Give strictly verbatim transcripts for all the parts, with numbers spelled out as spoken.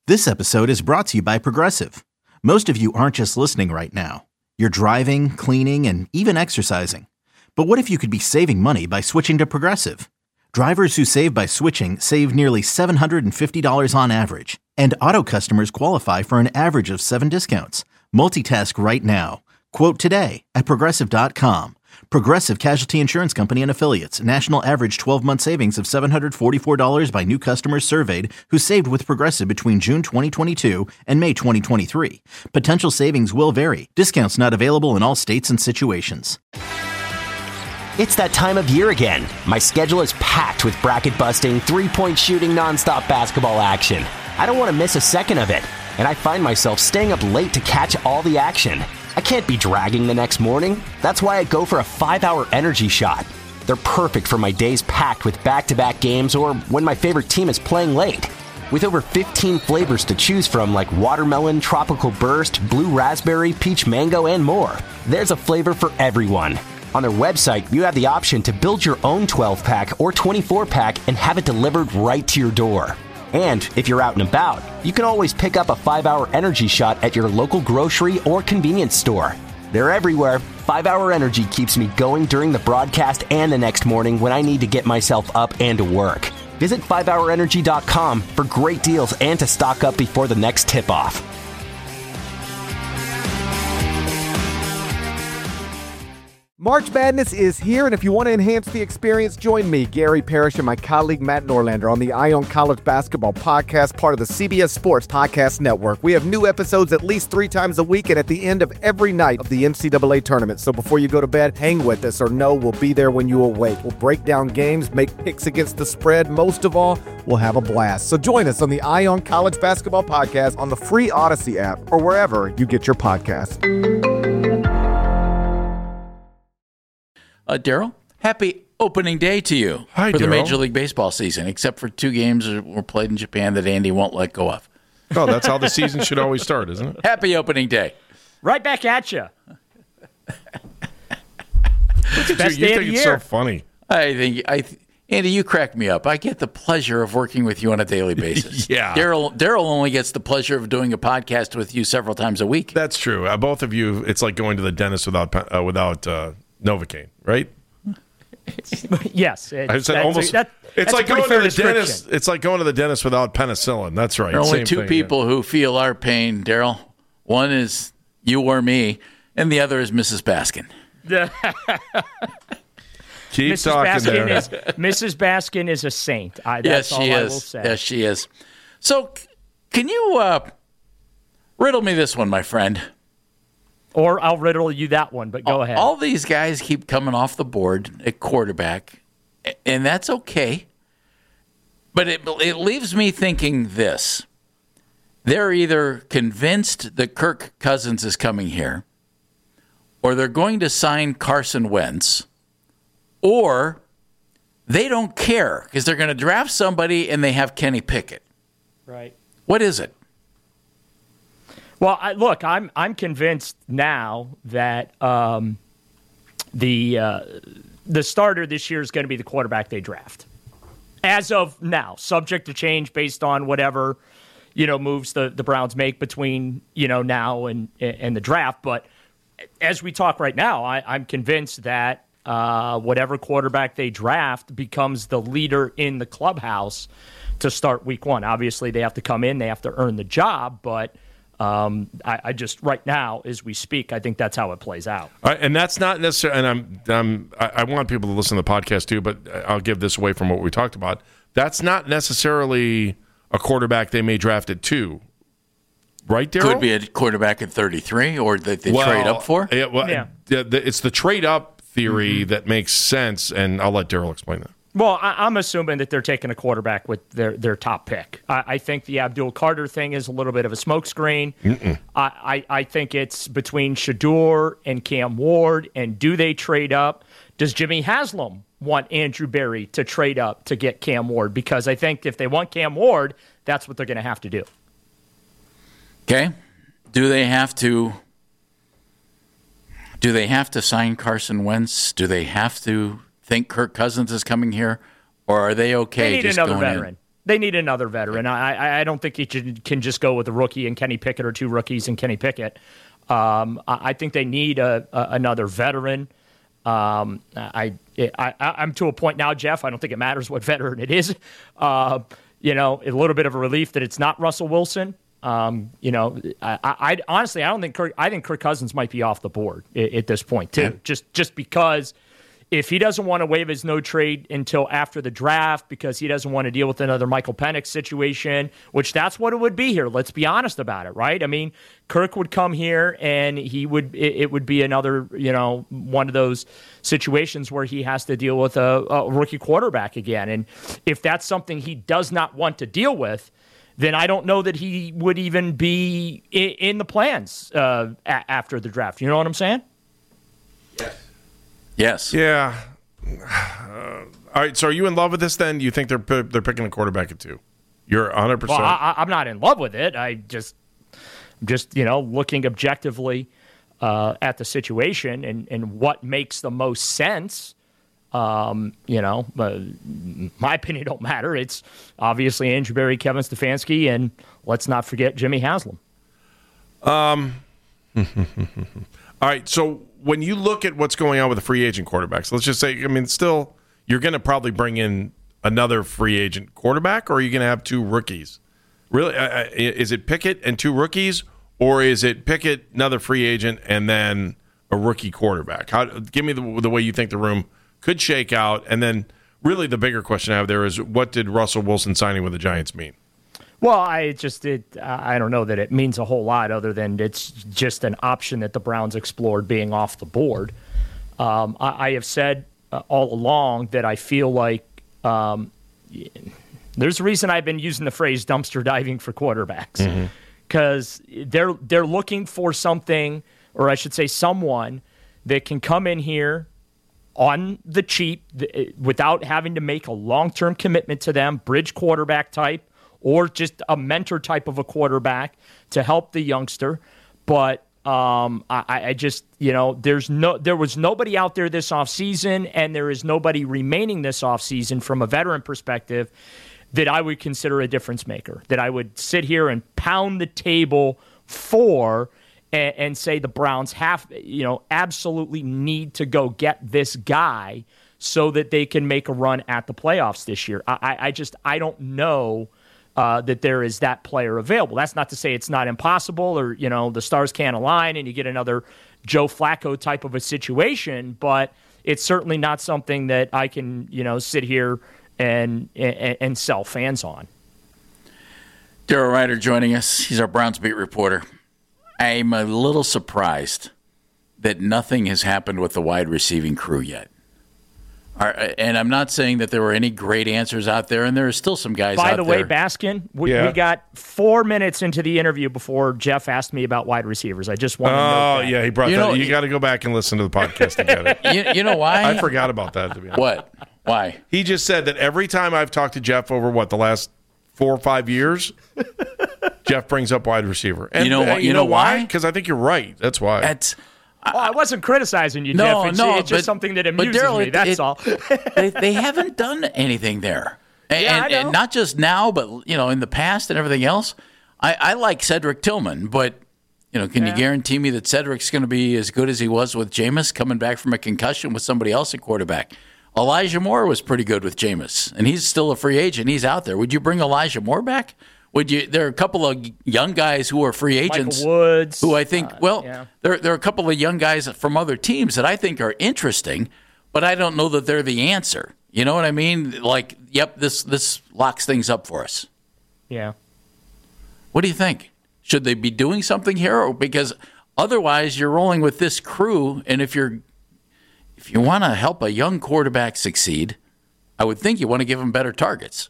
This episode is brought to you by Progressive. Most of you aren't just listening right now. You're driving, cleaning, and even exercising. But what if you could be saving money by switching to Progressive? Drivers who save by switching save nearly seven hundred fifty dollars on average. And auto customers qualify for an average of seven discounts. Multitask right now. Quote today at Progressive dot com. Progressive Casualty Insurance Company and Affiliates. National average twelve-month savings of seven hundred forty-four dollars by new customers surveyed who saved with Progressive between June twenty twenty-two and May twenty twenty-three. Potential savings will vary. Discounts not available in all states and situations. It's that time of year again. My schedule is packed with bracket-busting, three-point shooting, nonstop basketball action. I don't want to miss a second of it, and I find myself staying up late to catch all the action. I can't be dragging the next morning. That's why I go for a five-hour energy shot. They're perfect for my days packed with back-to-back games or when my favorite team is playing late. With over fifteen flavors to choose from like watermelon, tropical burst, blue raspberry, peach mango, and more, there's a flavor for everyone. On their website, you have the option to build your own twelve-pack or twenty-four-pack and have it delivered right to your door. And if you're out and about, you can always pick up a five-hour energy shot at your local grocery or convenience store. They're everywhere. five-hour Energy keeps me going during the broadcast and the next morning when I need to get myself up and to work. Visit five hour energy dot com for great deals and to stock up before the next tip-off. March Madness is here, and if you want to enhance the experience, join me, Gary Parrish, and my colleague Matt Norlander on the Eye on College Basketball Podcast, part of the C B S Sports Podcast Network. We have new episodes at least three times a week and at the end of every night of the N C double A tournament. So before you go to bed, hang with us or know we'll be there when you awake. We'll break down games, make picks against the spread. Most of all, we'll have a blast. So join us on the Eye on College Basketball Podcast on the free Odyssey app or wherever you get your podcasts. Uh, Daryl, happy opening day to you Hi, for the Darryl. Major League Baseball season, except for two games that were played in Japan that Andy won't let go of. Oh, that's how the season should always start, isn't it? Happy opening day. Right back at you. Dude, Best you day of think the it's year. so funny. I think, I, th- Andy, you crack me up. I get the pleasure of working with you on a daily basis. Yeah. Daryl, Daryl only gets the pleasure of doing a podcast with you several times a week. That's true. Uh, both of you, it's like going to the dentist without pe- uh, without uh, Novocaine, right? Yes. It's, I said that's almost. A, that, it's that's like a pretty going fair to the description. dentist. It's like going to the dentist without penicillin. That's right. There are only Same two thing, people who feel our pain, Daryl. One is you or me, and the other is Missus Baskin. Yeah. Keep Missus talking Baskin there. is Missus Baskin is a saint. I, that's yes, she all is. I will say. Yes, she is. So, c- can you uh, riddle me this one, my friend? Or I'll riddle you that one, but go all, ahead. All these guys keep coming off the board at quarterback, a- and that's okay. But it, it leaves me thinking this. They're either convinced that Kirk Cousins is coming here, or they're going to sign Carson Wentz, or they don't care because they're going to draft somebody and they have Kenny Pickett. Right. What is it? Well, I, look, I'm I'm convinced now that um, the uh, the starter this year is going to be the quarterback they draft. As of now, subject to change based on whatever you know moves the, the Browns make between you know now and and the draft. But as we talk right now, I, I'm convinced that uh, whatever quarterback they draft becomes the leader in the clubhouse to start week one. Obviously, they have to come in, they have to earn the job, but. Um, I, I just right now, as we speak, I think that's how it plays out. All right, and that's not necessarily. And I'm, I'm, I I want people to listen to the podcast too, but I'll give this away from what we talked about. That's not necessarily a quarterback they may draft at two, right, Daryl? Could be a quarterback at thirty-three, or that they well, trade up for. Yeah, well, Yeah. the- the- it's the trade up theory mm-hmm. that makes sense, and I'll let Daryl explain that. Well, I, I'm assuming that they're taking a quarterback with their, their top pick. I, I think the Abdul Carter thing is a little bit of a smokescreen. I, I, I think it's between Shador and Cam Ward, and do they trade up? Does Jimmy Haslam want Andrew Berry to trade up to get Cam Ward? Because I think if they want Cam Ward, that's what they're going to have to do. Okay. Do they have to do they have to sign Carson Wentz? Do they have to think Kirk Cousins is coming here? Or are they okay They need just another going veteran. in? They need another veteran. I, I don't think you can just go with a rookie and Kenny Pickett or two rookies and Kenny Pickett. Um, I think they need a, a, another veteran. Um, I, I, I'm to a point now, Jeff, I don't think it matters what veteran it is. Uh, you know, a little bit of a relief that it's not Russell Wilson. Um, you know, I, I honestly, I don't think Kirk, I think Kirk Cousins might be off the board at, at this point, too, yeah. just just because if he doesn't want to waive his no trade until after the draft because he doesn't want to deal with another Michael Penix situation, which that's what it would be here. Let's be honest about it, right? I mean, Kirk would come here and he would it, it would be another, you know, one of those situations where he has to deal with a, a rookie quarterback again. And if that's something he does not want to deal with, then I don't know that he would even be in, in the plans uh, a- after the draft. You know what I'm saying? Yes. Yes. Yeah. Uh, all right. So, are you in love with this? Then you think they're they're picking a quarterback at two? You're one hundred percent. Well, I, I'm not in love with it. I just, just you know, looking objectively uh, at the situation and, and what makes the most sense. Um, you know, uh, my opinion don't matter. It's obviously Andrew Berry, Kevin Stefanski, and let's not forget Jimmy Haslam. Um. All right. So when you look at what's going on with the free agent quarterbacks, let's just say, I mean, still, you're going to probably bring in another free agent quarterback, or are you going to have two rookies? Really, uh, is it Pickett and two rookies, or is it Pickett, another free agent, and then a rookie quarterback? How? Give me the, the way you think the room could shake out, and then really the bigger question I have there is, what did Russell Wilson signing with the Giants mean? Well, I just it, I don't know that it means a whole lot other than it's just an option that the Browns explored being off the board. Um, I, I have said uh, all along that I feel like um, there's a reason I've been using the phrase dumpster diving for quarterbacks because mm-hmm. they're they're looking for something, or I should say someone that can come in here on the cheap without having to make a long-term commitment to them, bridge quarterback type, or just a mentor type of a quarterback to help the youngster. But um, I, I just, you know, there's no, there was nobody out there this offseason, and there is nobody remaining this offseason from a veteran perspective that I would consider a difference maker, that I would sit here and pound the table for and, and say the Browns have, you know, absolutely need to go get this guy so that they can make a run at the playoffs this year. I, I just, I don't know Uh, that there is that player available. That's not to say it's not impossible, or, you know, the stars can't align and you get another Joe Flacco type of a situation, but it's certainly not something that I can, you know, sit here and and, and sell fans on. Daryl Ryder joining us. He's our Browns beat reporter. I'm a little surprised that nothing has happened with the wide receiving crew yet. And I'm not saying that there were any great answers out there, and there are still some guys By out the way, there. Baskin, we, yeah. we got four minutes into the interview before Jeff asked me about wide receivers. I just want to Oh, note that. yeah, he brought You that. know, You got to go back and listen to the podcast to get it. You, you know why? I forgot about that, to be honest. What? Why? He just said that every time I've talked to Jeff over, what, the last four or five years, Jeff brings up wide receiver. And You know uh, wh- you know why? Because I think you're right. That's why. That's Well, I wasn't criticizing you, No, Jeff. It's, no, it's just but- something that but amuses Daryl, me. it- That's it- all. they, they haven't done anything there. And, Yeah, I and, know. and not just now, but, you know, in the past and everything else. I, I like Cedric Tillman, but, you know, can Yeah. you guarantee me that Cedric's going to be as good as he was with Jameis coming back from a concussion with somebody else at quarterback? Elijah Moore was pretty good with Jameis, and he's still a free agent. He's out there. Would you bring Elijah Moore back? Would you? There are a couple of young guys who are free agents. Michael Woods. Who I think, uh, well, yeah. there, there are a couple of young guys from other teams that I think are interesting, but I don't know that they're the answer. You know what I mean? Like, yep, this this locks things up for us. Yeah. What do you think? Should they be doing something here? Or because otherwise you're rolling with this crew, and if you're if you want to help a young quarterback succeed, I would think you want to give him better targets.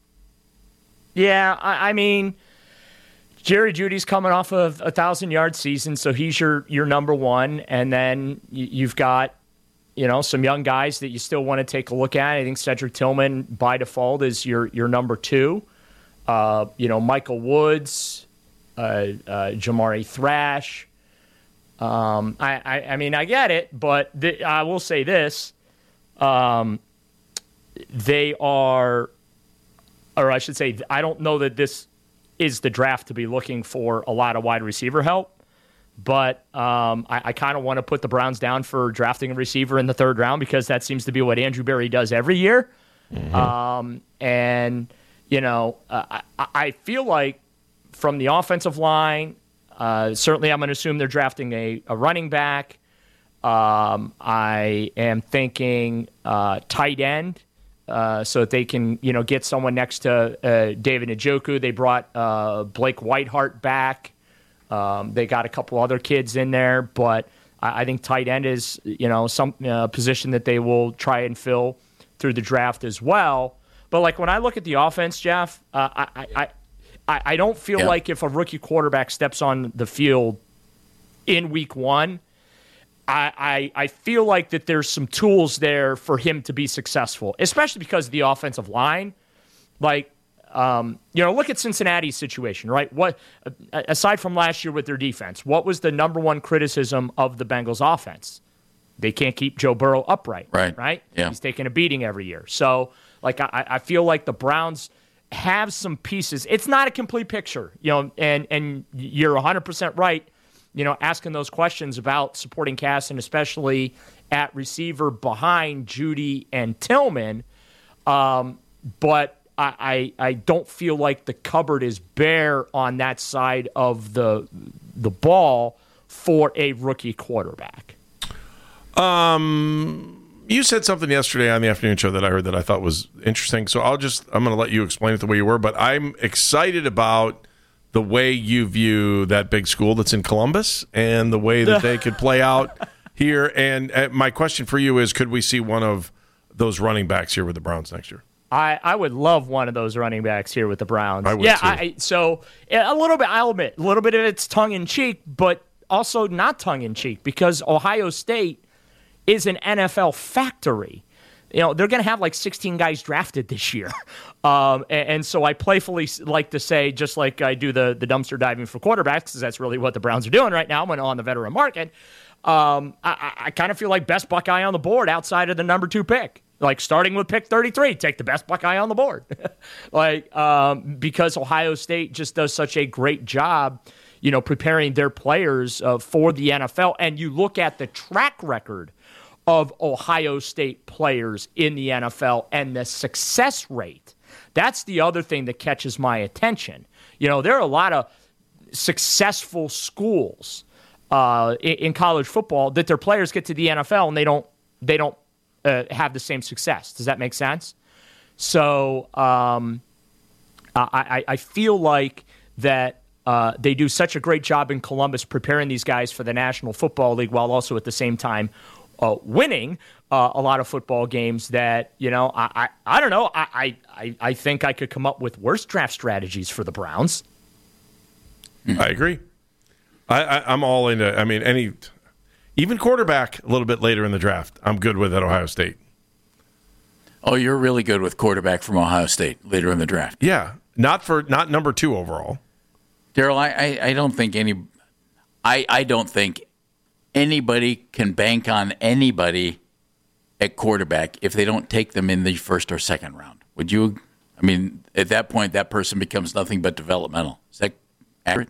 Yeah, I, I mean, Jerry Jeudy's coming off of a thousand-yard season, so he's your, your number one. And then you, you've got, you know, some young guys that you still want to take a look at. I think Cedric Tillman, by default, is your, your number two. Uh, you know, Michael Woods, uh, uh, Jamari Thrash. Um, I, I, I mean, I get it, but th- I will say this. Um, they are or I should say, I don't know that this is the draft to be looking for a lot of wide receiver help. But um, I, I kind of want to put the Browns down for drafting a receiver in the third round because that seems to be what Andrew Berry does every year. Mm-hmm. Um, and, you know, uh, I, I feel like from the offensive line, uh, certainly I'm going to assume they're drafting a, a running back. Um, I am thinking uh, tight end uh, so that they can, you know, get someone next to uh, David Njoku. They brought uh, Blake Whiteheart back. Um, they got a couple other kids in there, but I, I think tight end is, you know, some uh, position that they will try and fill through the draft as well. But like when I look at the offense, Jeff, uh, I, I I I don't feel yeah. like if a rookie quarterback steps on the field in week one, I, I I feel like that there's some tools there for him to be successful, especially because of the offensive line. Like. Um, you know, look at Cincinnati's situation, right? What aside from last year with their defense, what was the number one criticism of the Bengals offense? They can't keep Joe Burrow upright, right? Right? Yeah. He's taking a beating every year. So, like, I, I feel like the Browns have some pieces. It's not a complete picture, you know, and and you're one hundred percent right, you know, asking those questions about supporting cast and especially at receiver behind Judy and Tillman, um, but. I, I don't feel like the cupboard is bare on that side of the the ball for a rookie quarterback. Um, you said something yesterday on the afternoon show that I heard that I thought was interesting. So I'll just I'm going to let you explain it the way you were. But I'm excited about the way you view that big school that's in Columbus and the way that they could play out here. And uh, my question for you is, could we see one of those running backs here with the Browns next year? I, I would love one of those running backs here with the Browns. I would yeah, too. I, so a little bit, I'll admit, a little bit of it's tongue-in-cheek, but also not tongue-in-cheek because Ohio State is an N F L factory. You know, they're going to have like sixteen guys drafted this year. Um, and, and so I playfully like to say, just like I do the, the dumpster diving for quarterbacks, because that's really what the Browns are doing right now when on the veteran market, um, I, I kind of feel like best Buckeye on the board outside of the number two pick. Like starting with pick thirty-three, take the best Buckeye on the board. like um, because Ohio State just does such a great job, you know, preparing their players uh, for the N F L. And you look at the track record of Ohio State players in the N F L and the success rate. That's the other thing that catches my attention. You know, there are a lot of successful schools uh, in, in college football that their players get to the N F L and they don't they don't. Uh, have the same success. Does that make sense? So um, I, I feel like that uh, they do such a great job in Columbus preparing these guys for the National Football League while also at the same time uh, winning uh, a lot of football games that, you know, I, I, I don't know. I, I, I think I could come up with worse draft strategies for the Browns. I agree. I, I, I'm all into, I mean, any... Even quarterback a little bit later in the draft, I'm good with at Ohio State. Oh, you're really good with quarterback from Ohio State later in the draft. Yeah, not for not number two overall. Daryl, I, I, I don't think any, I, I don't think anybody can bank on anybody at quarterback if they don't take them in the first or second round. Would you? I mean, at that point, that person becomes nothing but developmental. Is that accurate?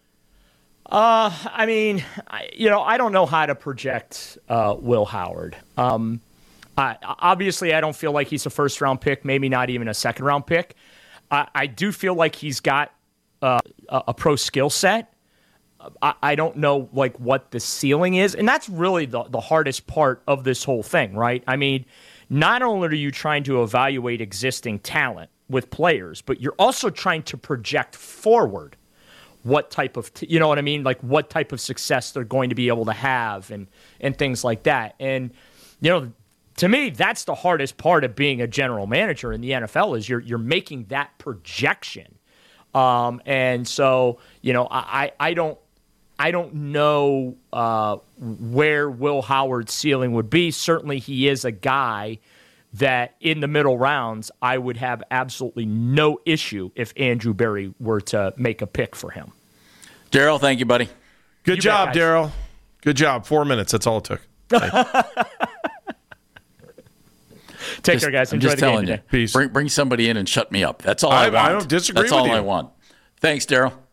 Uh, I mean, I, you know, I don't know how to project uh, Will Howard. Um, I, obviously, I don't feel like he's a first-round pick, maybe not even a second-round pick. I, I do feel like he's got uh, a, a pro skill set. I, I don't know, like, what the ceiling is, and that's really the, the hardest part of this whole thing, right? I mean, not only are you trying to evaluate existing talent with players, but you're also trying to project forward what type of, t- you know what I mean? Like what type of success they're going to be able to have and, and things like that. And, you know, to me, that's the hardest part of being a general manager in the N F L is you're, you're making that projection. Um, and so, you know, I, I don't, I don't know uh, where Will Howard's ceiling would be. Certainly he is a guy that in the middle rounds, I would have absolutely no issue if Andrew Berry were to make a pick for him. Daryl, thank you, buddy. Good You job, bet, guys. Daryl. Good job. Four minutes. That's all it took. Take just, care, guys. I'm Enjoy just the game telling today. you. Peace. Bring, bring somebody in and shut me up. That's all I, I- want. I don't disagree That's with all you. I want. Thanks, Daryl.